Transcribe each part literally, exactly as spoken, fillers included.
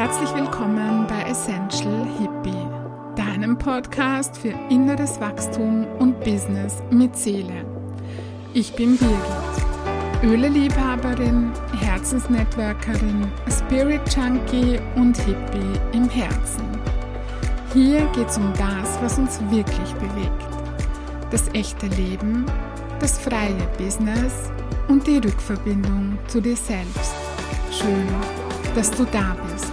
Herzlich willkommen bei Essential Hippie, deinem Podcast für inneres Wachstum und Business mit Seele. Ich bin Birgit, Öleliebhaberin, Herzensnetworkerin, Spirit Junkie und Hippie im Herzen. Hier geht es um das, was uns wirklich bewegt. Das echte Leben, das freie Business und die Rückverbindung zu dir selbst. Schön, dass du da bist.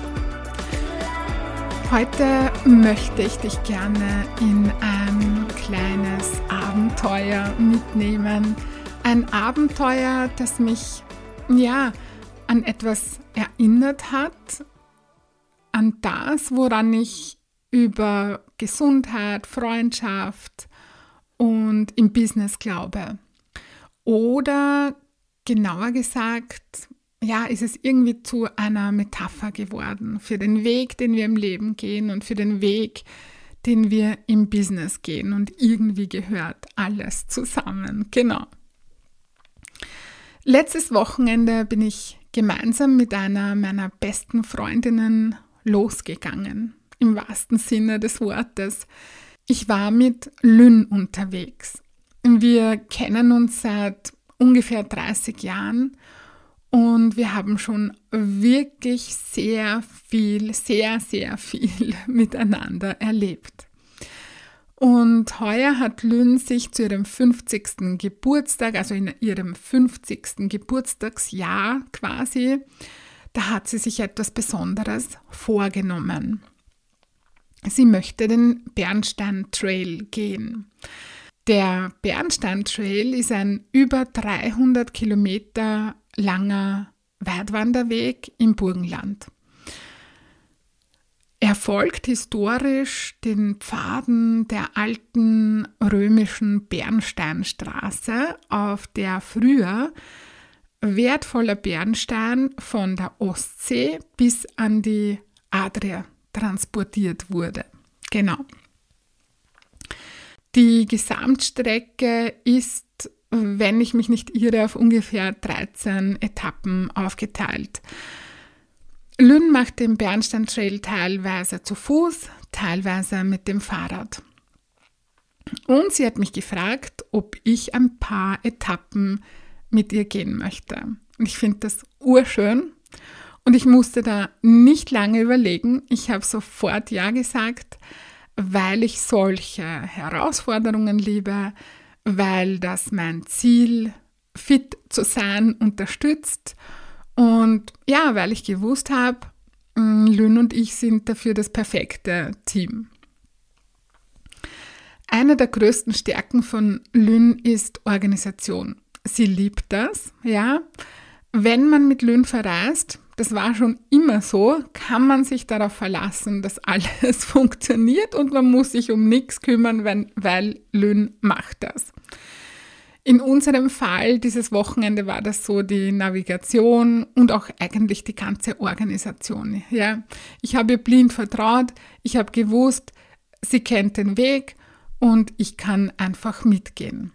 Heute möchte ich dich gerne in ein kleines Abenteuer mitnehmen. Ein Abenteuer, das mich ja an etwas erinnert hat, an das, woran ich über Gesundheit, Freundschaft und im Business glaube. Oder genauer gesagt, ja, ist es irgendwie zu einer Metapher geworden für den Weg, den wir im Leben gehen und für den Weg, den wir im Business gehen. Und irgendwie gehört alles zusammen. Genau. Letztes Wochenende bin ich gemeinsam mit einer meiner besten Freundinnen losgegangen. Im wahrsten Sinne des Wortes. Ich war mit Lynn unterwegs. Wir kennen uns seit ungefähr dreißig Jahren. Und wir haben schon wirklich sehr viel, sehr, sehr viel miteinander erlebt. Und heuer hat Lynn sich zu ihrem fünfzigsten Geburtstag, also in ihrem fünfzigsten Geburtstagsjahr quasi, da hat sie sich etwas Besonderes vorgenommen. Sie möchte den Bernstein Trail gehen. Der Bernstein Trail ist ein über dreihundert Kilometer langer Weitwanderweg im Burgenland. Er folgt historisch den Pfaden der alten römischen Bernsteinstraße, auf der früher wertvoller Bernstein von der Ostsee bis an die Adria transportiert wurde. Genau. Die Gesamtstrecke ist, wenn ich mich nicht irre, auf ungefähr dreizehn Etappen aufgeteilt. Lynn macht den Bernstein Trail teilweise zu Fuß, teilweise mit dem Fahrrad. Und sie hat mich gefragt, ob ich ein paar Etappen mit ihr gehen möchte. Und ich finde das urschön und ich musste da nicht lange überlegen. Ich habe sofort Ja gesagt, weil ich solche Herausforderungen liebe, weil das mein Ziel, fit zu sein, unterstützt und ja, weil ich gewusst habe, Lynn und ich sind dafür das perfekte Team. Eine der größten Stärken von Lynn ist Organisation. Sie liebt das, ja. Wenn man mit Lynn verreist, das war schon immer so, kann man sich darauf verlassen, dass alles funktioniert und man muss sich um nichts kümmern, wenn, weil Lynn macht das. In unserem Fall, dieses Wochenende, war das so die Navigation und auch eigentlich die ganze Organisation. Ja. Ich habe ihr blind vertraut, ich habe gewusst, sie kennt den Weg und ich kann einfach mitgehen.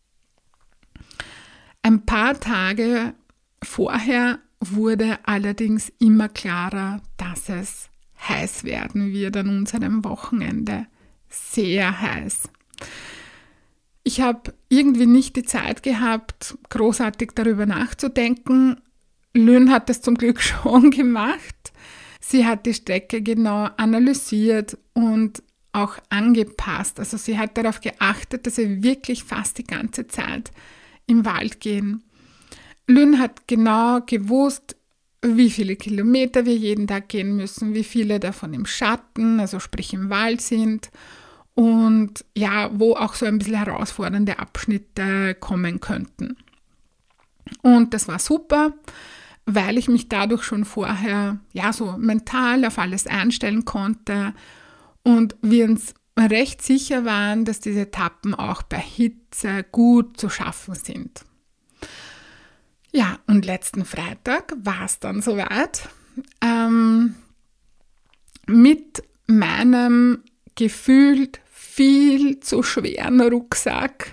Ein paar Tage vorher wurde allerdings immer klarer, dass es heiß werden wird an unserem Wochenende. Sehr heiß. Ich habe irgendwie nicht die Zeit gehabt, großartig darüber nachzudenken. Lynn hat das zum Glück schon gemacht. Sie hat die Strecke genau analysiert und auch angepasst. Also sie hat darauf geachtet, dass wir wirklich fast die ganze Zeit im Wald gehen. Lynn hat genau gewusst, wie viele Kilometer wir jeden Tag gehen müssen, wie viele davon im Schatten, also sprich im Wald sind und ja, wo auch so ein bisschen herausfordernde Abschnitte kommen könnten. Und das war super, weil ich mich dadurch schon vorher ja so mental auf alles einstellen konnte und wir uns recht sicher waren, dass diese Etappen auch bei Hitze gut zu schaffen sind. Ja, und letzten Freitag war es dann soweit. Ähm, mit meinem gefühlt viel zu schweren Rucksack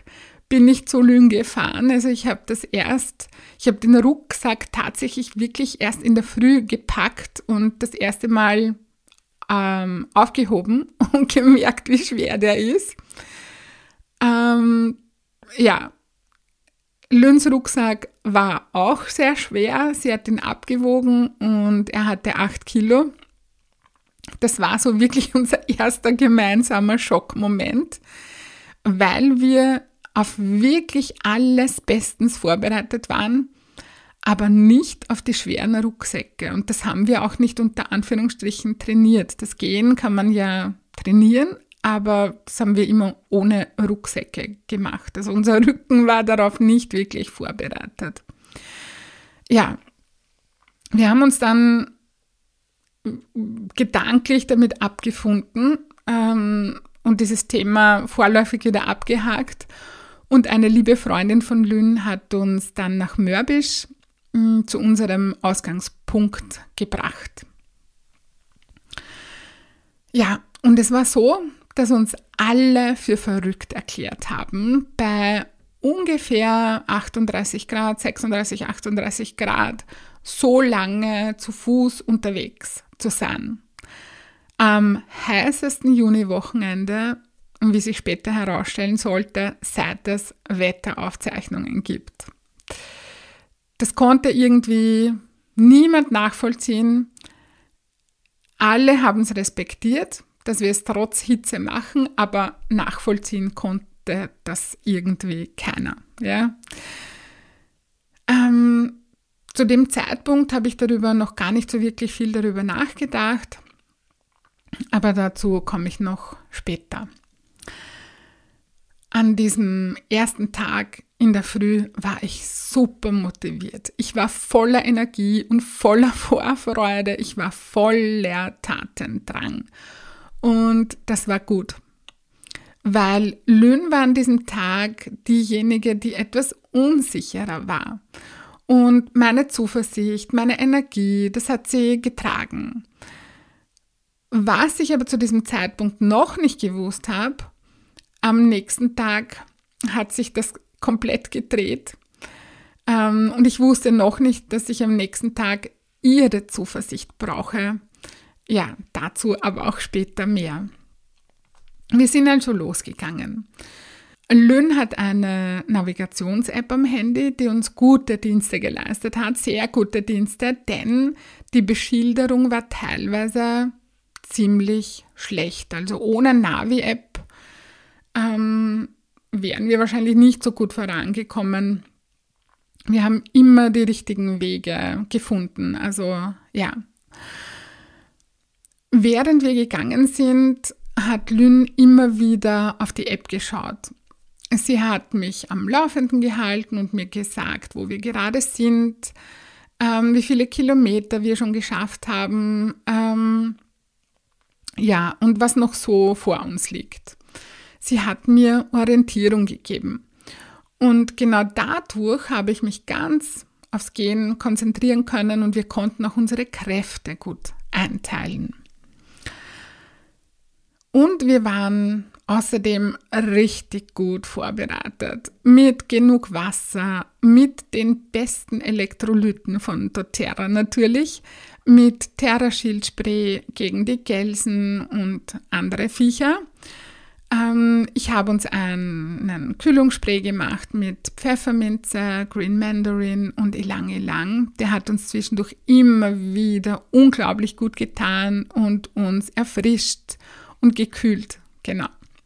bin ich zu Lynn gefahren. Also ich habe das erst, ich habe den Rucksack tatsächlich wirklich erst in der Früh gepackt und das erste Mal ähm, aufgehoben und gemerkt, wie schwer der ist. Ähm, ja, Lynns Rucksack war auch sehr schwer. Sie hat ihn abgewogen und er hatte acht Kilo. Das war so wirklich unser erster gemeinsamer Schockmoment, weil wir auf wirklich alles bestens vorbereitet waren, aber nicht auf die schweren Rucksäcke. Und das haben wir auch nicht unter Anführungsstrichen trainiert. Das Gehen kann man ja trainieren, aber das haben wir immer ohne Rucksäcke gemacht. Also unser Rücken war darauf nicht wirklich vorbereitet. Ja, wir haben uns dann gedanklich damit abgefunden ähm, und dieses Thema vorläufig wieder abgehakt. Und eine liebe Freundin von Lynn hat uns dann nach Mörbisch mh, zu unserem Ausgangspunkt gebracht. Ja, und es war so, dass uns alle für verrückt erklärt haben, bei ungefähr achtunddreißig Grad, sechsunddreißig, achtunddreißig Grad so lange zu Fuß unterwegs zu sein. Am heißesten Juniwochenende, wie sich später herausstellen sollte, seit es Wetteraufzeichnungen gibt. Das konnte irgendwie niemand nachvollziehen. Alle haben es respektiert, dass wir es trotz Hitze machen, aber nachvollziehen konnte das irgendwie keiner. Ja? Ähm, zu dem Zeitpunkt habe ich darüber noch gar nicht so wirklich viel darüber nachgedacht, aber dazu komme ich noch später. An diesem ersten Tag in der Früh war ich super motiviert. Ich war voller Energie und voller Vorfreude. Ich war voller Tatendrang. Und das war gut, weil Lynn war an diesem Tag diejenige, die etwas unsicherer war. Und meine Zuversicht, meine Energie, das hat sie getragen. Was ich aber zu diesem Zeitpunkt noch nicht gewusst habe, am nächsten Tag hat sich das komplett gedreht. Ähm, und ich wusste noch nicht, dass ich am nächsten Tag ihre Zuversicht brauche. Ja, dazu aber auch später mehr. Wir sind also losgegangen. Lynn hat eine Navigations-App am Handy, die uns gute Dienste geleistet hat, sehr gute Dienste, denn die Beschilderung war teilweise ziemlich schlecht. Also ohne Navi-App ähm, wären wir wahrscheinlich nicht so gut vorangekommen. Wir haben immer die richtigen Wege gefunden. Also ja. Während wir gegangen sind, hat Lynn immer wieder auf die App geschaut. Sie hat mich am Laufenden gehalten und mir gesagt, wo wir gerade sind, ähm, wie viele Kilometer wir schon geschafft haben, ähm, ja, und was noch so vor uns liegt. Sie hat mir Orientierung gegeben. Und genau dadurch habe ich mich ganz aufs Gehen konzentrieren können und wir konnten auch unsere Kräfte gut einteilen. Und wir waren außerdem richtig gut vorbereitet, mit genug Wasser, mit den besten Elektrolyten von doTERRA natürlich, mit Terra-Shield-Spray gegen die Gelsen und andere Viecher. Ähm, ich habe uns einen, einen Kühlungsspray gemacht mit Pfefferminze, Green Mandarin und Ylang Ylang. Der hat uns zwischendurch immer wieder unglaublich gut getan und uns erfrischt und gekühlt. Genau.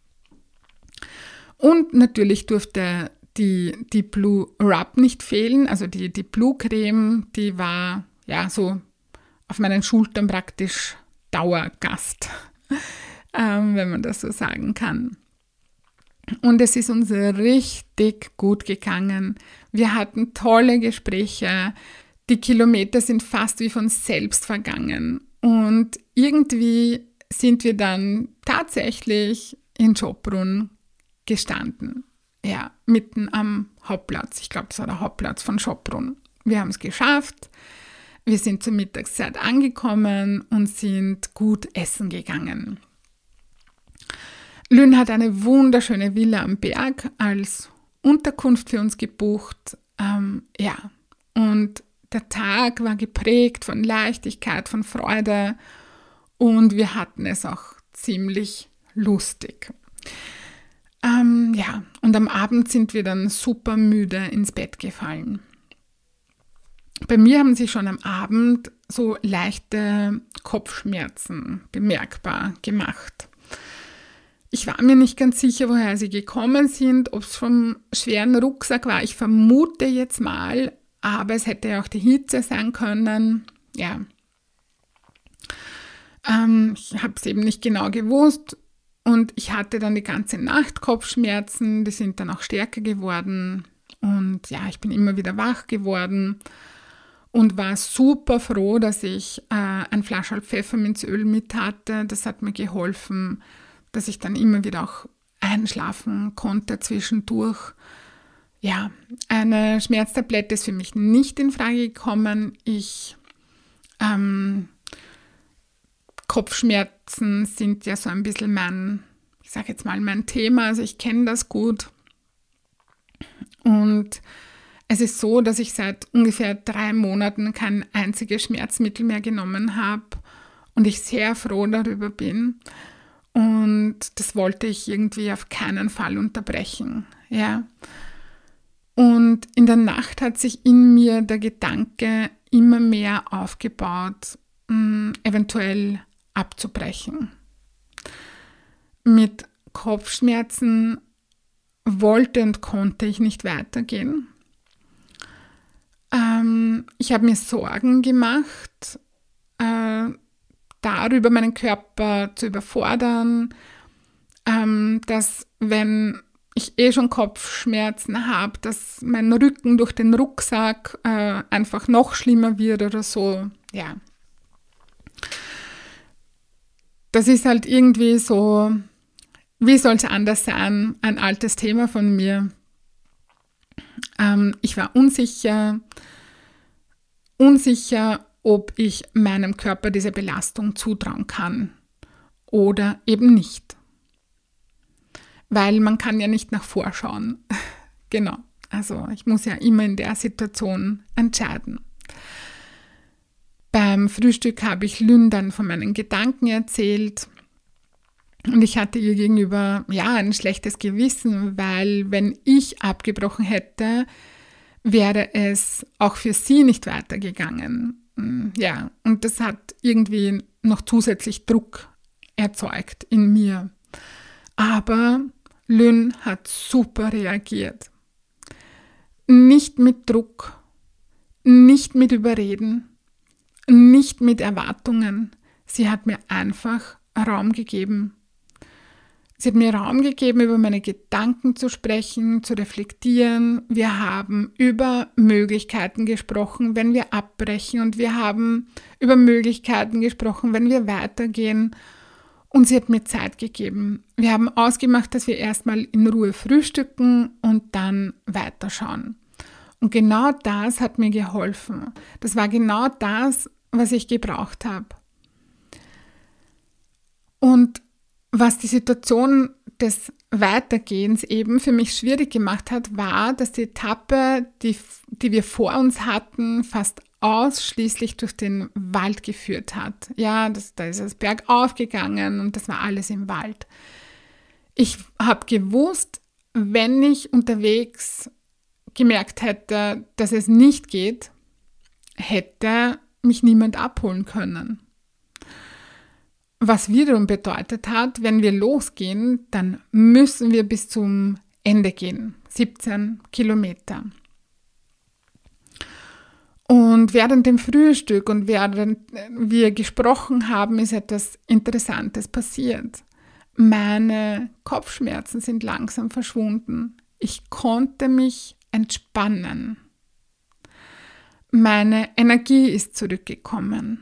Und natürlich durfte die, die Blue Rub nicht fehlen, also die, die Blue Creme, die war ja so auf meinen Schultern praktisch Dauergast, ähm, wenn man das so sagen kann. Und es ist uns richtig gut gegangen. Wir hatten tolle Gespräche, die Kilometer sind fast wie von selbst vergangen und irgendwie sind wir dann tatsächlich in Schopbrunn gestanden. Ja, mitten am Hauptplatz. Ich glaube, das war der Hauptplatz von Schopbrunn. Wir haben es geschafft. Wir sind zur Mittagszeit angekommen und sind gut essen gegangen. Lynn hat eine wunderschöne Villa am Berg als Unterkunft für uns gebucht. Ähm, ja, und der Tag war geprägt von Leichtigkeit, von Freude und wir hatten es auch ziemlich lustig. Ähm, ja, und am Abend sind wir dann super müde ins Bett gefallen. Bei mir haben sich schon am Abend so leichte Kopfschmerzen bemerkbar gemacht. Ich war mir nicht ganz sicher, woher sie gekommen sind, ob es vom schweren Rucksack war. Ich vermute jetzt mal, aber es hätte ja auch die Hitze sein können. Ja, ähm, ich habe es eben nicht genau gewusst und ich hatte dann die ganze Nacht Kopfschmerzen. Die sind dann auch stärker geworden und ja, ich bin immer wieder wach geworden. Und war super froh, dass ich äh, ein Fläschchen Pfefferminzöl mit hatte. Das hat mir geholfen, dass ich dann immer wieder auch einschlafen konnte zwischendurch. Ja, eine Schmerztablette ist für mich nicht in Frage gekommen. Ich, ähm, Kopfschmerzen sind ja so ein bisschen mein, ich sage jetzt mal mein Thema, also ich kenne das gut. Und es ist so, dass ich seit ungefähr drei Monaten kein einziges Schmerzmittel mehr genommen habe und ich sehr froh darüber bin. Und das wollte ich irgendwie auf keinen Fall unterbrechen. Ja. Und in der Nacht hat sich in mir der Gedanke immer mehr aufgebaut, mh, eventuell abzubrechen. Mit Kopfschmerzen wollte und konnte ich nicht weitergehen. Ähm, ich habe mir Sorgen gemacht, äh, darüber meinen Körper zu überfordern, ähm, dass wenn ich eh schon Kopfschmerzen habe, dass mein Rücken durch den Rucksack äh, einfach noch schlimmer wird oder so. Ja. Das ist halt irgendwie so, wie soll es anders sein, ein altes Thema von mir. Ähm, ich war unsicher, unsicher, ob ich meinem Körper diese Belastung zutrauen kann oder eben nicht. Weil man kann ja nicht nach vorschauen. Genau, also ich muss ja immer in der Situation entscheiden. Beim Frühstück habe ich Lynn dann von meinen Gedanken erzählt. Und ich hatte ihr gegenüber, ja, ein schlechtes Gewissen, weil wenn ich abgebrochen hätte, wäre es auch für sie nicht weitergegangen. Ja, und das hat irgendwie noch zusätzlich Druck erzeugt in mir. Aber Lynn hat super reagiert. Nicht mit Druck, nicht mit Überreden, nicht mit Erwartungen. Sie hat mir einfach Raum gegeben. Sie hat mir Raum gegeben, über meine Gedanken zu sprechen, zu reflektieren. Wir haben über Möglichkeiten gesprochen, wenn wir abbrechen, und wir haben über Möglichkeiten gesprochen, wenn wir weitergehen. Und sie hat mir Zeit gegeben. Wir haben ausgemacht, dass wir erstmal in Ruhe frühstücken und dann weiterschauen. Und genau das hat mir geholfen. Das war genau das, was ich gebraucht habe. Und was die Situation des Weitergehens eben für mich schwierig gemacht hat, war, dass die Etappe, die, die wir vor uns hatten, fast ausschließlich durch den Wald geführt hat. Ja, das, da ist es bergauf gegangen und das war alles im Wald. Ich habe gewusst, wenn ich unterwegs gemerkt hätte, dass es nicht geht, hätte mich niemand abholen können. Was wiederum bedeutet hat, wenn wir losgehen, dann müssen wir bis zum Ende gehen. siebzehn Kilometer. Und während dem Frühstück und während wir gesprochen haben, ist etwas Interessantes passiert. Meine Kopfschmerzen sind langsam verschwunden. Ich konnte mich entspannen. Meine Energie ist zurückgekommen.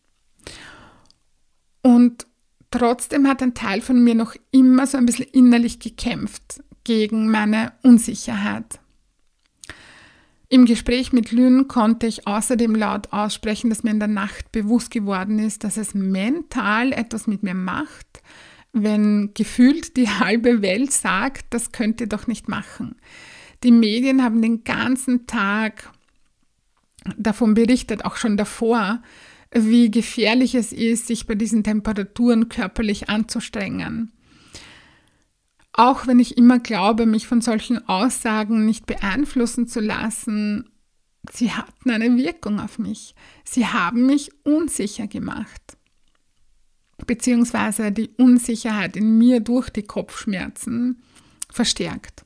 Und trotzdem hat ein Teil von mir noch immer so ein bisschen innerlich gekämpft gegen meine Unsicherheit. Im Gespräch mit Lynn konnte ich außerdem laut aussprechen, dass mir in der Nacht bewusst geworden ist, dass es mental etwas mit mir macht, wenn gefühlt die halbe Welt sagt, das könnt ihr doch nicht machen. Die Medien haben den ganzen Tag davon berichtet, auch schon davor, wie gefährlich es ist, sich bei diesen Temperaturen körperlich anzustrengen. Auch wenn ich immer glaube, mich von solchen Aussagen nicht beeinflussen zu lassen, sie hatten eine Wirkung auf mich. Sie haben mich unsicher gemacht, beziehungsweise die Unsicherheit in mir durch die Kopfschmerzen verstärkt.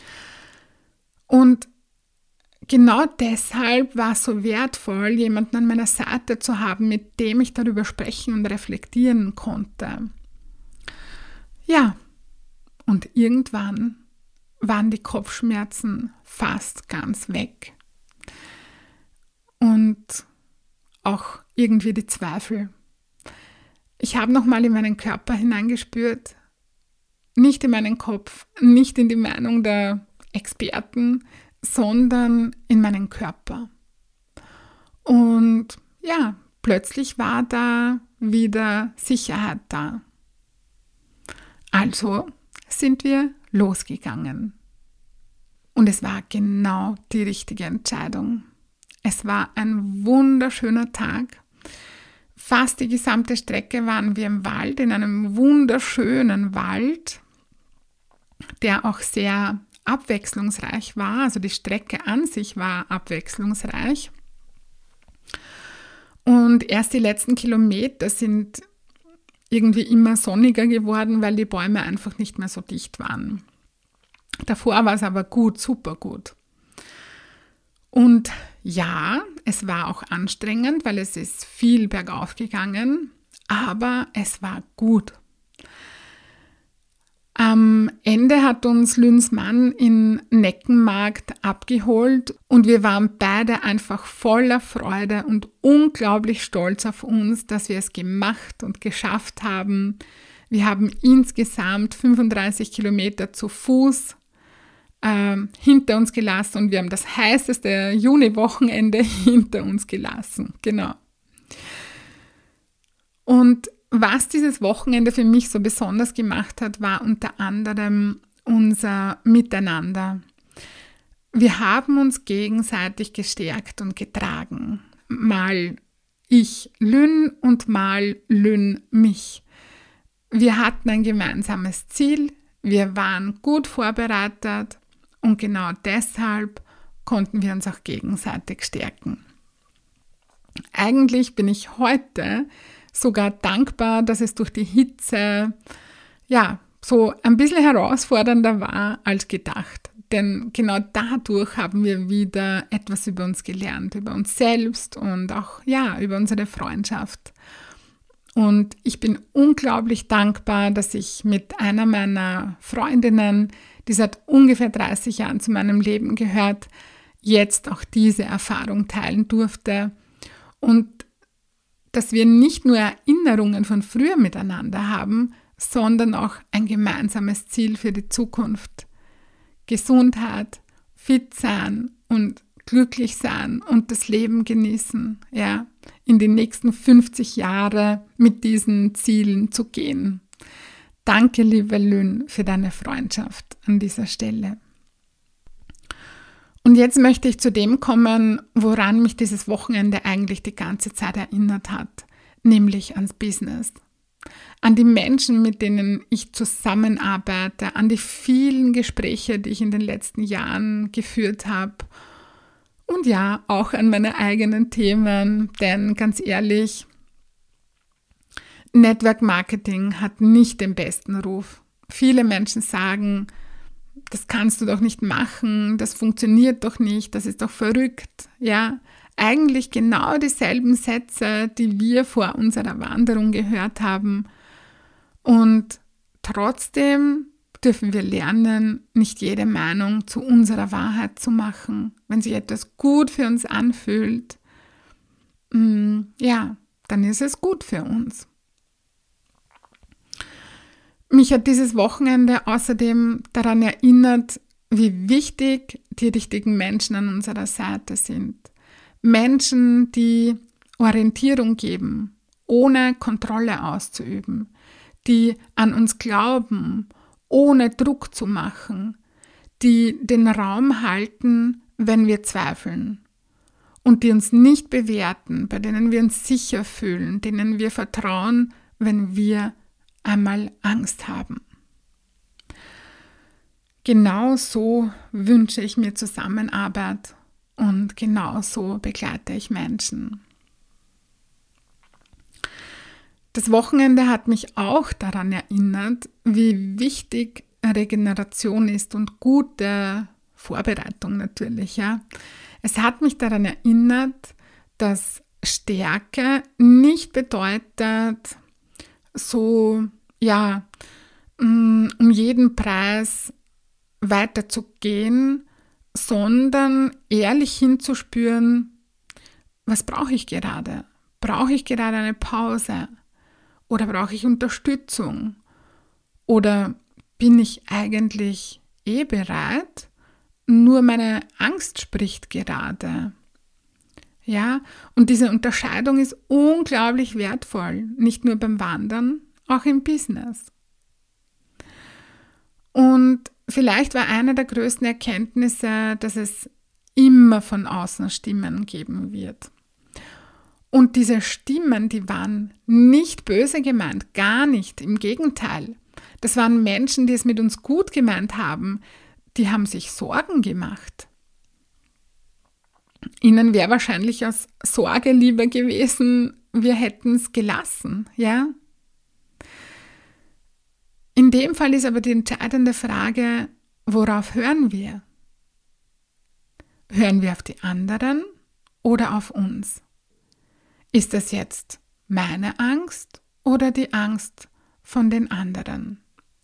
Und genau deshalb war es so wertvoll, jemanden an meiner Seite zu haben, mit dem ich darüber sprechen und reflektieren konnte. Ja, und irgendwann waren die Kopfschmerzen fast ganz weg. Und auch irgendwie die Zweifel. Ich habe nochmal in meinen Körper hineingespürt, nicht in meinen Kopf, nicht in die Meinung der Experten, sondern in meinen Körper. Und ja, plötzlich war da wieder Sicherheit da. Also sind wir losgegangen. Und es war genau die richtige Entscheidung. Es war ein wunderschöner Tag. Fast die gesamte Strecke waren wir im Wald, in einem wunderschönen Wald, der auch sehr abwechslungsreich war. Also die Strecke an sich war abwechslungsreich. Und erst die letzten Kilometer sind irgendwie immer sonniger geworden, weil die Bäume einfach nicht mehr so dicht waren. Davor war es aber gut, super gut. Und ja, es war auch anstrengend, weil es ist viel bergauf gegangen, aber es war gut. Am Ende hat uns Lüns Mann in Neckenmarkt abgeholt und wir waren beide einfach voller Freude und unglaublich stolz auf uns, dass wir es gemacht und geschafft haben. Wir haben insgesamt fünfunddreißig Kilometer zu Fuß äh, hinter uns gelassen und wir haben das heißeste Juni-Wochenende hinter uns gelassen. Genau. Und was dieses Wochenende für mich so besonders gemacht hat, war unter anderem unser Miteinander. Wir haben uns gegenseitig gestärkt und getragen. Mal ich Lynn und mal Lynn mich. Wir hatten ein gemeinsames Ziel, wir waren gut vorbereitet und genau deshalb konnten wir uns auch gegenseitig stärken. Eigentlich bin ich heute sogar dankbar, dass es durch die Hitze ja so ein bisschen herausfordernder war als gedacht. Denn genau dadurch haben wir wieder etwas über uns gelernt, über uns selbst und auch ja über unsere Freundschaft. Und ich bin unglaublich dankbar, dass ich mit einer meiner Freundinnen, die seit ungefähr dreißig Jahren zu meinem Leben gehört, jetzt auch diese Erfahrung teilen durfte. Und dass wir nicht nur Erinnerungen von früher miteinander haben, sondern auch ein gemeinsames Ziel für die Zukunft. Gesundheit, fit sein und glücklich sein und das Leben genießen, ja, in die nächsten fünfzig Jahre mit diesen Zielen zu gehen. Danke, liebe Lynn, für deine Freundschaft an dieser Stelle. Und jetzt möchte ich zu dem kommen, woran mich dieses Wochenende eigentlich die ganze Zeit erinnert hat, nämlich ans Business. An die Menschen, mit denen ich zusammenarbeite, an die vielen Gespräche, die ich in den letzten Jahren geführt habe. Und ja, auch an meine eigenen Themen, denn ganz ehrlich, Network Marketing hat nicht den besten Ruf. Viele Menschen sagen, das kannst du doch nicht machen, das funktioniert doch nicht, das ist doch verrückt. Ja, eigentlich genau dieselben Sätze, die wir vor unserer Wanderung gehört haben. Und trotzdem dürfen wir lernen, nicht jede Meinung zu unserer Wahrheit zu machen. Wenn sich etwas gut für uns anfühlt, ja, dann ist es gut für uns. Mich hat dieses Wochenende außerdem daran erinnert, wie wichtig die richtigen Menschen an unserer Seite sind. Menschen, die Orientierung geben, ohne Kontrolle auszuüben, die an uns glauben, ohne Druck zu machen, die den Raum halten, wenn wir zweifeln und die uns nicht bewerten, bei denen wir uns sicher fühlen, denen wir vertrauen, wenn wir einmal Angst haben. Genau so wünsche ich mir Zusammenarbeit und genau so begleite ich Menschen. Das Wochenende hat mich auch daran erinnert, wie wichtig Regeneration ist und gute Vorbereitung natürlich. Ja. Es hat mich daran erinnert, dass Stärke nicht bedeutet, so ja, um jeden Preis weiterzugehen, sondern ehrlich hinzuspüren, was brauche ich gerade? Brauche ich gerade eine Pause? Oder brauche ich Unterstützung? Oder bin ich eigentlich eh bereit? Nur meine Angst spricht gerade. Ja, und diese Unterscheidung ist unglaublich wertvoll, nicht nur beim Wandern, auch im Business. Und vielleicht war eine der größten Erkenntnisse, dass es immer von außen Stimmen geben wird. Und diese Stimmen, die waren nicht böse gemeint, gar nicht, im Gegenteil. Das waren Menschen, die es mit uns gut gemeint haben, die haben sich Sorgen gemacht. Ihnen wäre wahrscheinlich aus Sorge lieber gewesen, wir hätten es gelassen, ja? In dem Fall ist aber die entscheidende Frage, worauf hören wir? Hören wir auf die anderen oder auf uns? Ist das jetzt meine Angst oder die Angst von den anderen?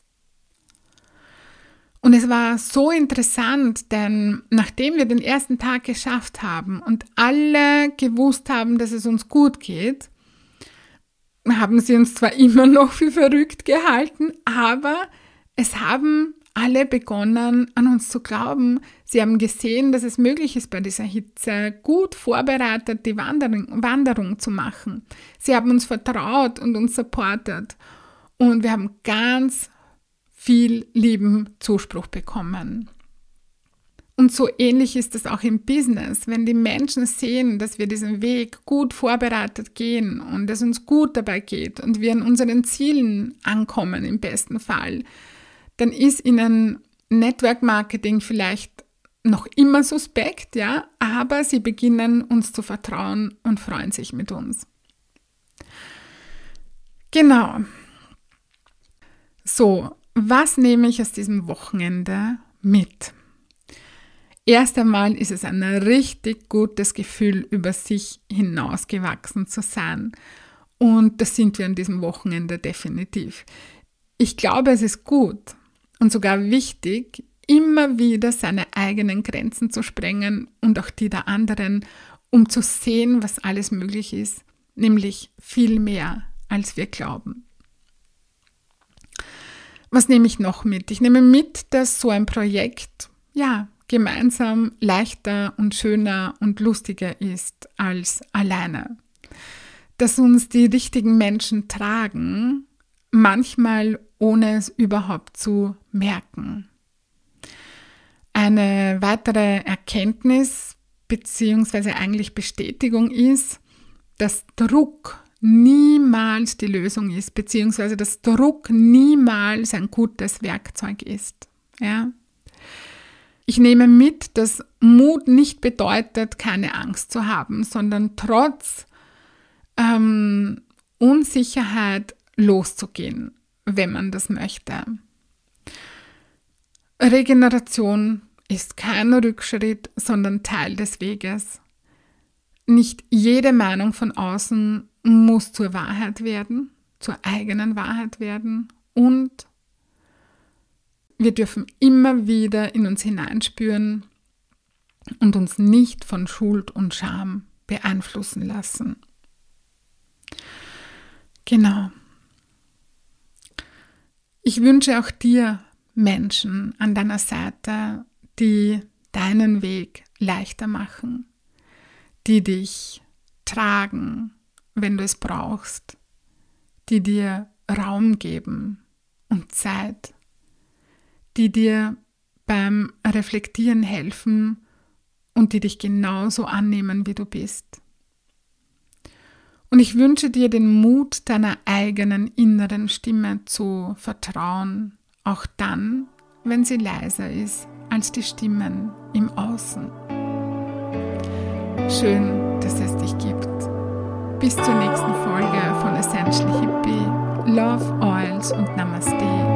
Und es war so interessant, denn nachdem wir den ersten Tag geschafft haben und alle gewusst haben, dass es uns gut geht, haben sie uns zwar immer noch für verrückt gehalten, aber es haben alle begonnen, an uns zu glauben. Sie haben gesehen, dass es möglich ist, bei dieser Hitze gut vorbereitet die Wanderung, Wanderung zu machen. Sie haben uns vertraut und uns supportet. Und wir haben ganz viel lieben Zuspruch bekommen. Und so ähnlich ist es auch im Business. Wenn die Menschen sehen, dass wir diesen Weg gut vorbereitet gehen und es uns gut dabei geht und wir an unseren Zielen ankommen im besten Fall, dann ist ihnen Network Marketing vielleicht noch immer suspekt, ja, aber sie beginnen uns zu vertrauen und freuen sich mit uns. Genau. So, was nehme ich aus diesem Wochenende mit? Erst einmal ist es ein richtig gutes Gefühl, über sich hinausgewachsen zu sein. Und das sind wir an diesem Wochenende definitiv. Ich glaube, es ist gut und sogar wichtig, immer wieder seine eigenen Grenzen zu sprengen und auch die der anderen, um zu sehen, was alles möglich ist, nämlich viel mehr, als wir glauben. Was nehme ich noch mit? Ich nehme mit, dass so ein Projekt, ja, gemeinsam leichter und schöner und lustiger ist als alleine. Dass uns die richtigen Menschen tragen, manchmal ohne es überhaupt zu merken. Eine weitere Erkenntnis bzw. eigentlich Bestätigung ist, dass Druck niemals die Lösung ist, beziehungsweise dass Druck niemals ein gutes Werkzeug ist. Ja? Ich nehme mit, dass Mut nicht bedeutet, keine Angst zu haben, sondern trotz ähm, Unsicherheit loszugehen, wenn man das möchte. Regeneration ist kein Rückschritt, sondern Teil des Weges. Nicht jede Meinung von außen muss zur Wahrheit werden, zur eigenen Wahrheit werden und wir dürfen immer wieder in uns hineinspüren und uns nicht von Schuld und Scham beeinflussen lassen. Genau. Ich wünsche auch dir Menschen an deiner Seite, die deinen Weg leichter machen, die dich tragen, wenn du es brauchst, die dir Raum geben und Zeit, die dir beim Reflektieren helfen und die dich genauso annehmen, wie du bist. Und ich wünsche dir den Mut, deiner eigenen inneren Stimme zu vertrauen, auch dann, wenn sie leiser ist als die Stimmen im Außen. Schön, dass es dich gibt. Bis zur nächsten Folge von Essentially Hippie, Love, Oils und Namaste.